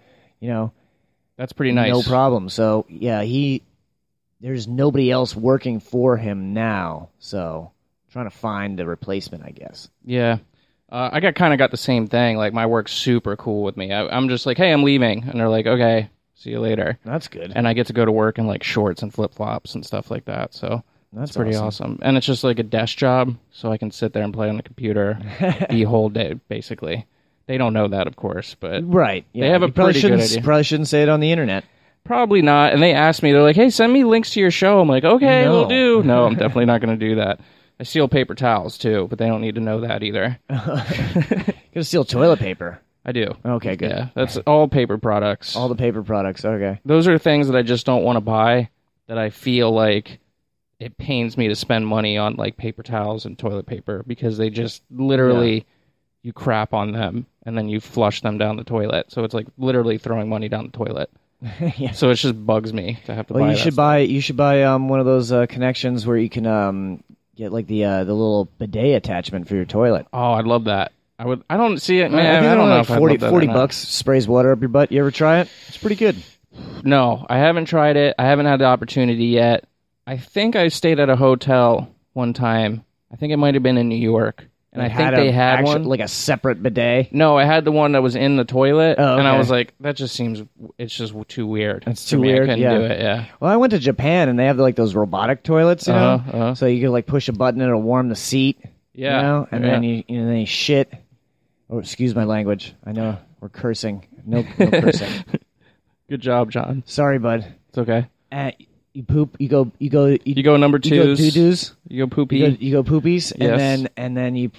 S3: That's pretty nice.
S4: No problem. So yeah, there's nobody else working for him now, so I'm trying to find a replacement, I guess.
S3: Yeah. I got the same thing. Like my work's super cool with me. I'm just like, hey, I'm leaving, and they're like, okay, see you later.
S4: That's good.
S3: And I get to go to work in like shorts and flip flops and stuff like that. So
S4: That's
S3: pretty awesome. And it's just like a desk job, so I can sit there and play on the computer the whole day, basically. They don't know that, of course, but
S4: Right. Yeah.
S3: they have a
S4: You probably
S3: pretty good
S4: shouldn't-
S3: idea.
S4: Probably shouldn't say it on the internet.
S3: Probably not. And they asked me, they're like, hey, send me links to your show. I'm like, okay,
S4: No.
S3: we'll do. No, I'm definitely not going to do that. I steal paper towels, too, but they don't need to know that either.
S4: You're gonna steal toilet paper.
S3: I do.
S4: Okay, good.
S3: Yeah, that's all paper products.
S4: All the paper products. Okay.
S3: Those are things that I just don't want to buy, that I feel like it pains me to spend money on, like paper towels and toilet paper, because they just literally, you crap on them and then you flush them down the toilet. So it's like literally throwing money down the toilet.
S4: Yeah.
S3: So it just bugs me to have to
S4: Well,
S3: buy
S4: you
S3: that
S4: should
S3: stuff.
S4: buy. You should buy one of those connections where you can get like the little bidet attachment for your toilet.
S3: Oh, I'd love that. I don't see it,
S4: I
S3: man.
S4: think
S3: I
S4: they're
S3: don't know
S4: like
S3: if I'd
S4: 40,
S3: love that or
S4: 40
S3: not.
S4: bucks, sprays water up your butt. You ever try it? It's pretty good.
S3: No, I haven't tried it. I haven't had the opportunity yet. I think I stayed at a hotel one time. I think it might have been in New York. And I think they had one.
S4: like a separate bidet.
S3: No, I had the one that was in the toilet.
S4: Oh,
S3: And I
S4: okay.
S3: was like, that just seems, it's just too weird.
S4: It's
S3: for
S4: too
S3: me.
S4: weird,
S3: I couldn't
S4: yeah.
S3: do it, yeah.
S4: Well, I went to Japan and they have like those robotic toilets, you know.
S3: Uh-huh.
S4: So you can like push a button and it'll warm the seat.
S3: Yeah.
S4: You know? And
S3: Yeah.
S4: then you shit. Oh, excuse my language. I know we're cursing. No cursing.
S3: Good job, John.
S4: Sorry, bud.
S3: It's okay.
S4: You poop. You go
S3: You go number
S4: You go
S3: twos.
S4: doo-doos.
S3: You go poopy.
S4: You go poopies,
S3: Yes.
S4: and then you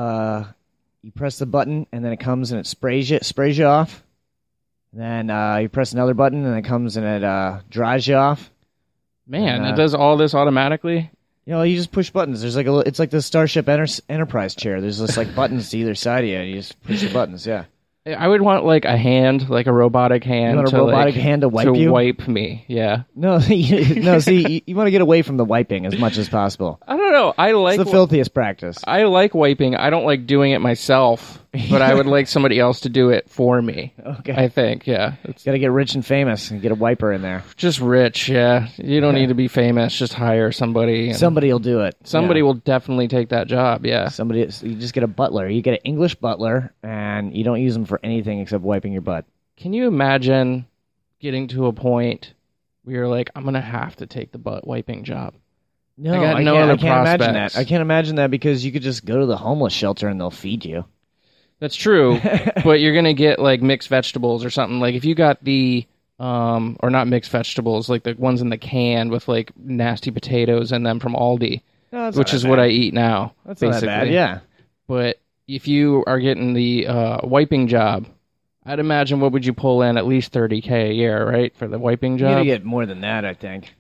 S4: press the button, and then it comes and it sprays you off. And then you press another button, and it comes and it dries you off.
S3: Man,
S4: And,
S3: it does all this automatically?
S4: You know, you just push buttons. There's like it's like the Starship Enterprise chair. There's just like buttons to either side of you, and you just push the buttons. Yeah.
S3: I would want like a hand, like a robotic hand.
S4: You want a
S3: to,
S4: robotic
S3: like,
S4: hand to wipe you?
S3: wipe me, yeah.
S4: No, no. See, you want to get away from the wiping as much as possible.
S3: I don't know. I like
S4: It's the filthiest practice.
S3: I like wiping. I don't like doing it myself, but I would like somebody else to do it for me.
S4: Okay.
S3: I think, yeah. It's
S4: Got to get rich and famous and get a wiper in there.
S3: just rich, yeah. You don't need to be famous. Just hire somebody. and
S4: Somebody will do it.
S3: somebody
S4: Yeah.
S3: will definitely take that job, yeah.
S4: Somebody, you just get a butler. You get an English butler, and you don't use them for anything except wiping your butt.
S3: Can you imagine getting to a point where you're like, I'm going to have to take the butt wiping job?
S4: No,
S3: I got
S4: I
S3: no
S4: can't,
S3: other
S4: I can't imagine
S3: prospects.
S4: that. I can't imagine that because you could just go to the homeless shelter and they'll feed you.
S3: That's true, but you're going to get like mixed vegetables or something. Like if you got the, or not mixed vegetables, like the ones in the can with like nasty potatoes in them from Aldi,
S4: No, that's
S3: which
S4: not
S3: is
S4: that
S3: what
S4: bad.
S3: I eat now.
S4: That's
S3: basically.
S4: not that bad. Yeah.
S3: But if you are getting the wiping job, I'd imagine what would you pull in at least $30K a year, right, for the wiping
S4: You're gonna
S3: job?
S4: get more than that, I think.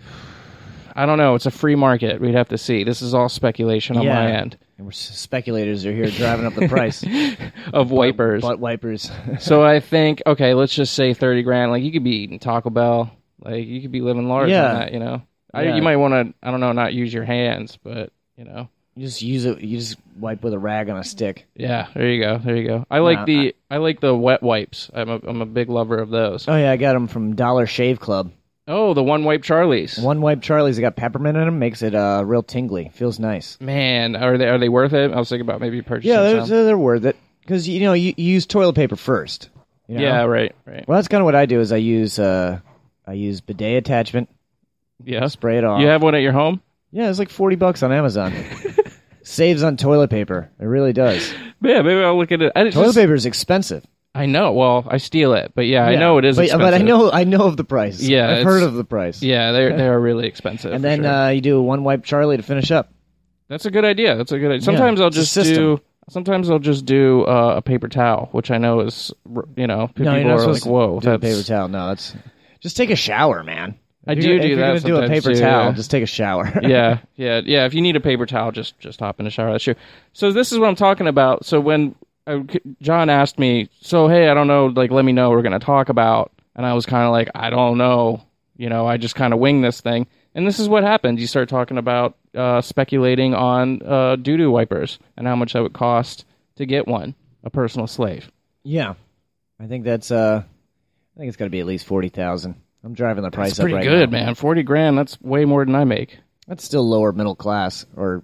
S3: I don't know. It's a free market. We'd have to see. This is all speculation on my end
S4: And speculators are here driving up the price.
S3: of wipers.
S4: Butt wipers.
S3: So I think, okay, let's just say 30 grand. Like you could be eating Taco Bell. Like you could be living large
S4: Yeah.
S3: on that, you know.
S4: Yeah.
S3: You might want to, I don't know, not use your hands, but you know.
S4: You just use it. You just wipe with a rag on a stick.
S3: Yeah, there you go. There you go. I like I like the wet wipes. I'm a big lover of those.
S4: Oh yeah, I got them from Dollar Shave Club.
S3: Oh, the one wipe Charlies.
S4: One wipe Charlie's. They got peppermint in them. Makes it real tingly. Feels nice.
S3: Man, are they worth it? I was thinking about maybe purchasing
S4: Yeah,
S3: some.
S4: they're worth it because you use toilet paper first. You know?
S3: Yeah, right.
S4: Well, that's kind of what I do. Is I use bidet attachment.
S3: Yeah.
S4: Spray it off.
S3: You have one at your home?
S4: Yeah, it's like $40 on Amazon. Saves on toilet paper. It really does.
S3: Yeah, maybe I'll look at it.
S4: Toilet paper is expensive.
S3: I know. Well, I steal it, but yeah, I know it is expensive.
S4: But I know of the price.
S3: Yeah,
S4: I've heard of the price.
S3: Yeah, they are really expensive.
S4: And
S3: for
S4: then
S3: sure.
S4: you do a one wipe Charlie to finish up.
S3: That's a good idea. That's a good idea. Sometimes I'll
S4: it's a
S3: just
S4: system.
S3: do a paper towel, which I know is people
S4: No, you're not
S3: are
S4: supposed
S3: like, "Whoa,
S4: to do a
S3: that's
S4: paper towel. No, that's just take a shower, man.
S3: I
S4: If
S3: do
S4: you're-
S3: do
S4: if you're
S3: that
S4: gonna do a
S3: sometimes,
S4: paper
S3: too,
S4: towel,
S3: yeah.
S4: just take a shower.
S3: yeah. If you need a paper towel, just hop in the shower. That's true. So this is what I'm talking about. So when John asked me, so hey, I don't know, like let me know what we're gonna talk about, and I was kind of like, I don't know, I just kind of wing this thing, and this is what happened. You start talking about speculating on doo-doo wipers and how much that would cost to get one, a personal slave.
S4: Yeah, I think that's. I think it's got to be at least 40,000. I'm driving the price
S3: That's
S4: up
S3: pretty
S4: right
S3: good,
S4: now.
S3: man. 40 grand. That's way more than I make.
S4: That's still lower middle class or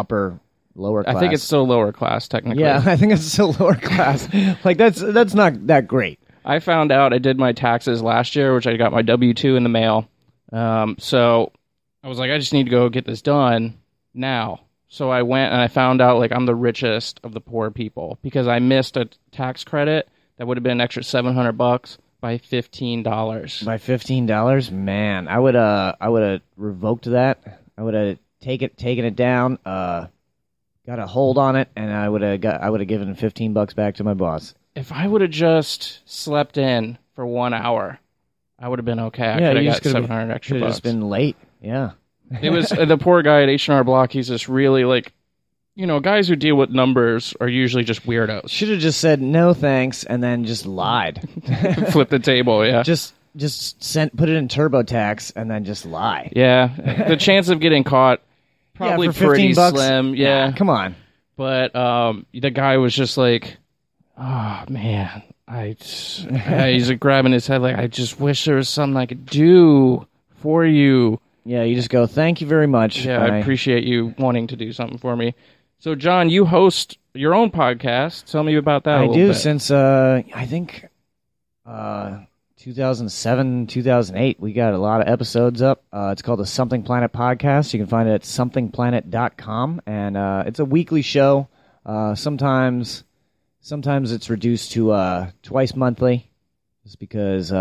S4: lower class.
S3: I think it's still lower class technically.
S4: Yeah, I think it's still lower class. Like that's not that great.
S3: I found out I did my taxes last year, which I got my W-2 in the mail. So I was like, I just need to go get this done now. So I went and I found out like I'm the richest of the poor people because I missed a tax credit that would have been an extra $700 by $15.
S4: By $15, man, I would have revoked that. I would have taken it down, got a hold on it, and I would have given $15 back to my boss.
S3: If I would have just slept in for 1 hour, I would have been okay. I could have got 700 extra
S4: bucks.
S3: Just
S4: been late. Yeah.
S3: It was the poor guy at H&R Block. He's just really like, guys who deal with numbers are usually just weirdos.
S4: Should have just said no thanks and then just lied.
S3: Flip the table, yeah.
S4: Just put it in TurboTax and then just lie.
S3: Yeah. The chance of getting caught probably
S4: for
S3: pretty
S4: $15,
S3: slim. Yeah.
S4: Nah, come on.
S3: But the guy was just like, oh man, he's like grabbing his head like, I just wish there was something I could do for you.
S4: Yeah, you just go, thank you very much.
S3: Yeah, I appreciate you wanting to do something for me. So, John, you host your own podcast. Tell me about that a little bit.
S4: Since, I think, 2007, 2008. We got a lot of episodes up. It's called the Something Planet Podcast. You can find it at somethingplanet.com. And it's a weekly show. Sometimes it's reduced to twice monthly, just because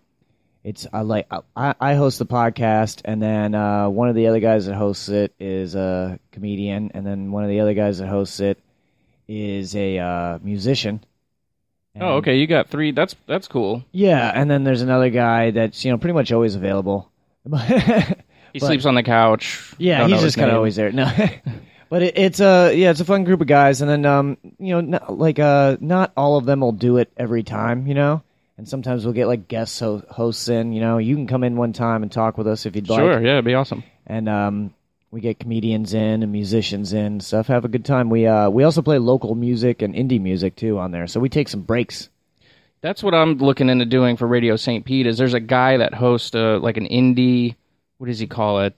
S4: I host the podcast, and then one of the other guys that hosts it is a comedian, and then one of the other guys that hosts it is a musician. And,
S3: oh, okay. You got three. That's cool.
S4: Yeah, and then there's another guy that's pretty much always available.
S3: He sleeps on the couch.
S4: Yeah, he's just kind of always there. No. But it's a fun group of guys, and then not all of them will do it every time, and sometimes we'll get like guest hosts in. You can come in one time and talk with us if you'd like.
S3: Sure, yeah, it'd be awesome.
S4: And we get comedians in and musicians in and stuff. Have a good time. We also play local music and indie music too on there, so we take some breaks.
S3: That's what I'm looking into doing for Radio St. Pete. Is there's a guy that hosts like an indie, what does he call it?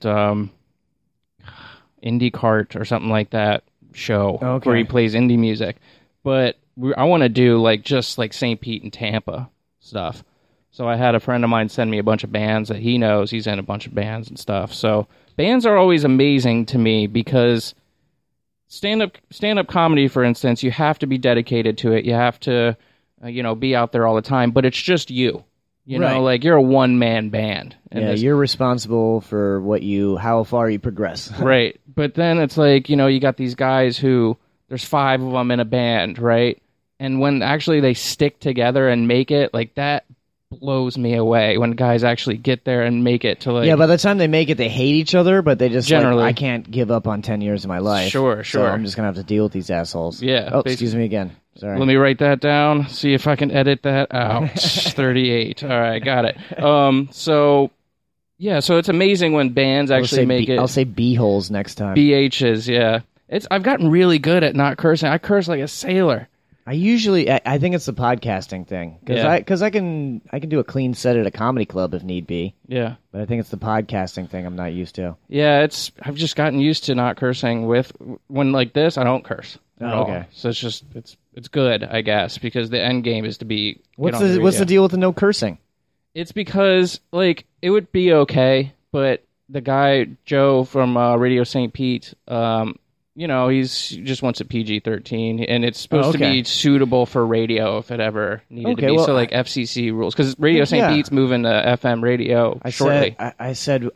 S3: Indie Cart or something like that show where he plays indie music. But I want to do just St. Pete and Tampa stuff. So I had a friend of mine send me a bunch of bands that he knows. He's in a bunch of bands and stuff. So bands are always amazing to me because stand-up comedy, for instance, you have to be dedicated to it. You have to, be out there all the time. But it's just you. You're a one-man band.
S4: You're responsible for how far you progress.
S3: Right. But then it's you got these guys who, there's 5 of them in a band, right? And when actually they stick together and make it, that blows me away when guys actually get there and make it to
S4: Yeah, by the time they make it, they hate each other, but they just
S3: generally,
S4: I can't give up on 10 years of my life.
S3: Sure.
S4: So I'm just going to have to deal with these assholes.
S3: Yeah.
S4: Oh, excuse me again. Sorry.
S3: Let me write that down, see if I can edit that out. 38. All right, got it. So it's amazing when bands actually make it.
S4: I'll say B-holes next time.
S3: BHs, yeah. I've gotten really good at not cursing. I curse like a sailor.
S4: I think it's the podcasting thing because I can do a clean set at a comedy club if need be.
S3: Yeah,
S4: but I think it's the podcasting thing I'm not used to.
S3: Yeah, I've just gotten used to not cursing. When like this, I don't curse.
S4: Okay,
S3: so it's good, I guess, because the end game is to be.
S4: What's the deal with the no cursing?
S3: It's because it would be okay, but the guy Joe from Radio St. Pete. He's just wants a PG-13, and it's supposed to be suitable for radio if it ever needed to be. Well, so FCC rules, because Radio St. Pete's moving to FM radio shortly.
S4: I said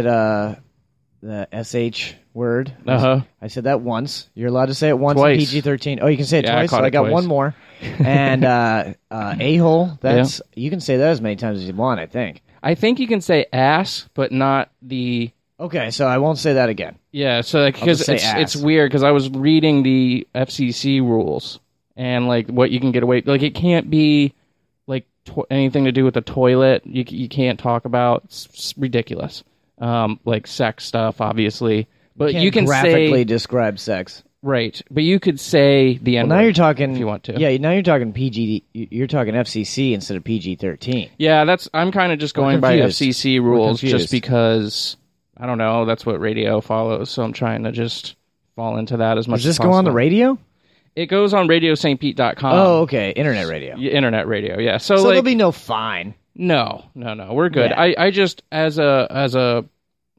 S4: the SH word. I said that once. You're allowed to say it once.
S3: Twice.
S4: PG-13. Oh, you can say it twice. So I got one more. And a-hole. You can say that as many times as you want. I think
S3: you can say ass, but not the.
S4: Okay, so I won't say that again.
S3: Yeah, so because it's weird because I was reading the FCC rules and what you can get away it can't be anything to do with the toilet. You can't talk about. It's ridiculous. Sex stuff, obviously, but you can
S4: graphically describe sex.
S3: Right, but you could say the N-word.
S4: Now you're talking
S3: if you want to.
S4: Yeah, now you're talking PG. You're talking FCC instead of PG-13.
S3: Yeah, I'm kind of just going by FCC rules just because. I don't know. That's what radio follows, so I'm trying to just fall into that as much as possible. Does this
S4: go on the radio?
S3: It goes on radiostpete.com.
S4: Oh, okay. Internet radio.
S3: Internet radio, yeah. So
S4: there'll be no fine.
S3: No. We're good.
S4: Yeah.
S3: I just, as a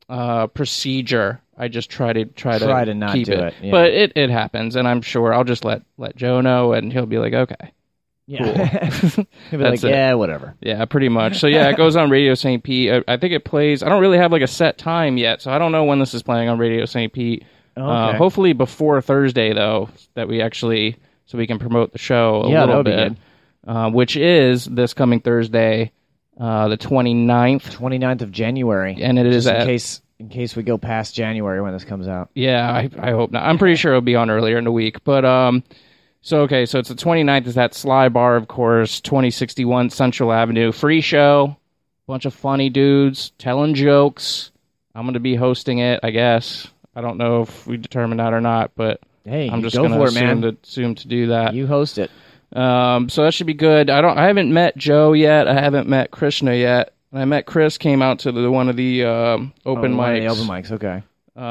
S3: procedure. I just try to
S4: not
S3: keep
S4: do it. Yeah.
S3: But it happens, and I'm sure I'll just let Joe know, and he'll be like, okay.
S4: Yeah.
S3: Cool.
S4: He'll be like, yeah, whatever.
S3: Yeah, pretty much. So yeah, it goes on Radio St. Pete. I think it plays. I don't really have like a set time yet, so I don't know when this is playing on Radio St. Pete.
S4: Okay.
S3: Hopefully before Thursday, though, that we actually so we can promote the show a little bit, which is this coming Thursday, the 29th.
S4: 29th of January,
S3: and it is
S4: in case we go past January when this comes out.
S3: Yeah, I hope not. I'm pretty sure it'll be on earlier in the week, but So it's the 29th is at Sly Bar, of course, 2061 Central Avenue. Free show, bunch of funny dudes telling jokes. I'm going to be hosting it, I guess. I don't know if we determine that or not, but
S4: hey,
S3: I'm just going to assume to do that.
S4: You host it.
S3: So that should be good. I haven't met Joe yet. I haven't met Krishna yet. I met Chris, came out to one of the open mics.
S4: The open mics, okay.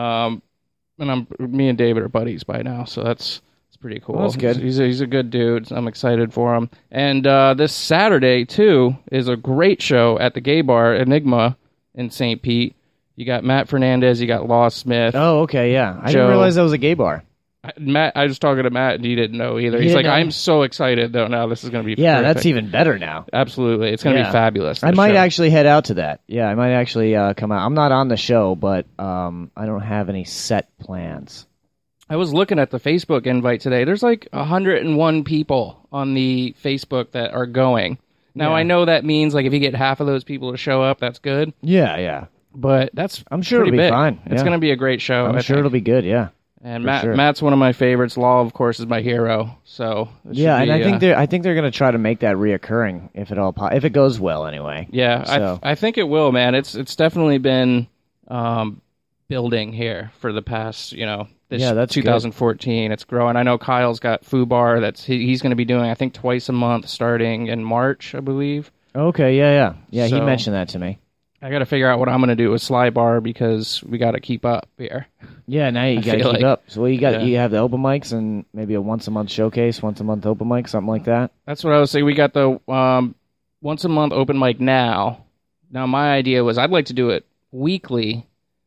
S3: And me and David are buddies by now, so that's pretty cool.
S4: Well, that's good.
S3: He's a good dude. I'm excited for him. And this Saturday too is a great show at the gay bar Enigma in St. Pete. You got Matt Fernandez. You got Law Smith.
S4: Oh, okay, yeah. I didn't realize that was a gay bar.
S3: I was talking to Matt, and he didn't know either. He's like, I'm so excited though. Now this is going to be perfect.
S4: That's even better now.
S3: Absolutely, it's going to be fabulous.
S4: I might actually head out to that. Yeah, I might actually come out. I'm not on the show, but I don't have any set plans.
S3: I was looking at the Facebook invite today. There's like 101 people on the Facebook that are going. Now, I know that means like if you get half of those people to show up, that's good.
S4: Yeah.
S3: But I'm sure
S4: it'll be
S3: big.
S4: Fine.
S3: It's going to be a great show.
S4: I'm sure it'll be good, yeah.
S3: And Matt's one of my favorites. Law, of course, is my hero. So
S4: I think they're going to try to make that reoccurring if it goes well anyway.
S3: Yeah, so. I think it will, man. It's definitely been building here for the past, that's 2014. Good. It's growing. I know Kyle's got FooBar he's going to be doing, I think, twice a month starting in March, I believe.
S4: Okay, yeah. Yeah, so, he mentioned that to me.
S3: I got to figure out what I'm going to do with Sly Bar because we got to keep up here.
S4: Yeah, now you got to keep up. So you have the open mics and maybe a once a month showcase, once a month open mic, something like that.
S3: That's what I was saying. We got the once a month open mic now. Now my idea was I'd like to do it weekly.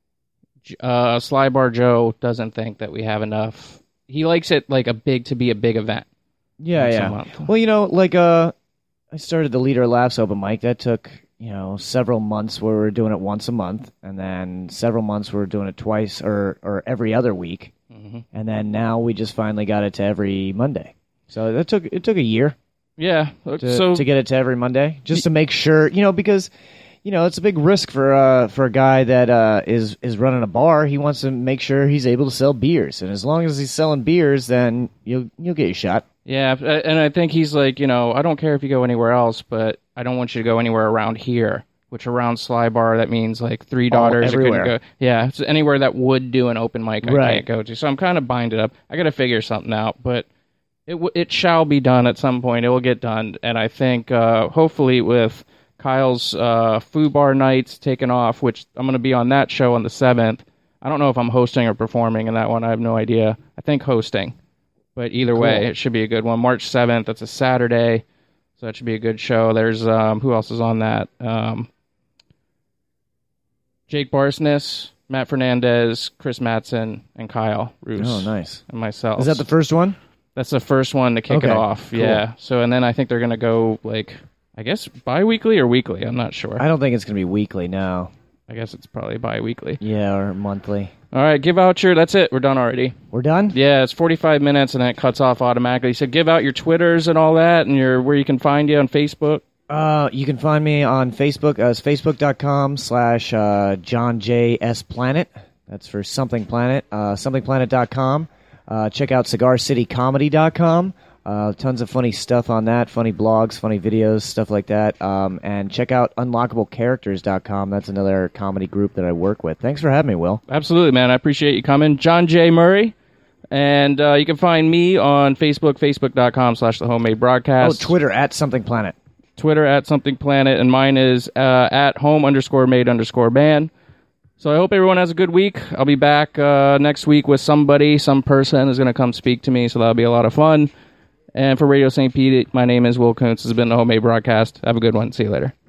S3: Sly Bar Joe doesn't think that we have enough. He likes it like a big event.
S4: Yeah. Well, I started the Leader Laughs open mic. That took several months where we were doing it once a month, and then several months we were doing it twice or every other week, and then now we just finally got it to every Monday. So it took a year.
S3: Yeah,
S4: to get it to every Monday, just to make sure, because. It's a big risk for a guy that is running a bar. He wants to make sure he's able to sell beers, and as long as he's selling beers, then you'll get your shot.
S3: Yeah, and I think he's like, I don't care if you go anywhere else, but I don't want you to go anywhere around here. Which around Sly Bar, that means like Three Daughters.
S4: Everywhere.
S3: Yeah, so anywhere that would do an open mic, I can't go to. So I'm kind of binded up. I got to figure something out, but it shall be done at some point. It will get done, and I think hopefully with Kyle's FooBar nights taken off, which I'm going to be on that show on the 7th. I don't know if I'm hosting or performing in that one. I have no idea. I think hosting. But either way, it should be a good one. March 7th, that's a Saturday, so that should be a good show. There's, who else is on that? Jake Barsness, Matt Fernandez, Chris Mattson, and Kyle Roos.
S4: Oh, nice.
S3: And myself.
S4: Is that the first one?
S3: That's the first one to kick it off, cool. Yeah. So, and then I think they're going to go, I guess bi-weekly or weekly. I'm not sure.
S4: I don't think it's going to be weekly, no.
S3: I guess it's probably bi-weekly.
S4: Yeah, or monthly.
S3: All right, give out that's it. We're done already.
S4: We're done?
S3: Yeah, it's 45 minutes and then it cuts off automatically. So give out your Twitters and all that and where you can find you on Facebook.
S4: You can find me on Facebook as facebook.com/JohnJSPlanet. That's for Something Planet. SomethingPlanet.com. Check out CigarCityComedy.com. Tons of funny stuff on that, funny blogs, funny videos, stuff like that. And check out UnlockableCharacters.com. That's another comedy group that I work with. Thanks for having me, Will.
S3: Absolutely, man. I appreciate you coming. John J. Murray. And you can find me on Facebook, facebook.com/The Homemade Broadcast.
S4: Oh, Twitter @SomethingPlanet.
S3: Twitter @SomethingPlanet. And mine is @home_made_band. So I hope everyone has a good week. I'll be back next week with some person is going to come speak to me, so that'll be a lot of fun. And for Radio St. Pete, my name is Will Kuntz. This has been the Homemade Broadcast. Have a good one. See you later.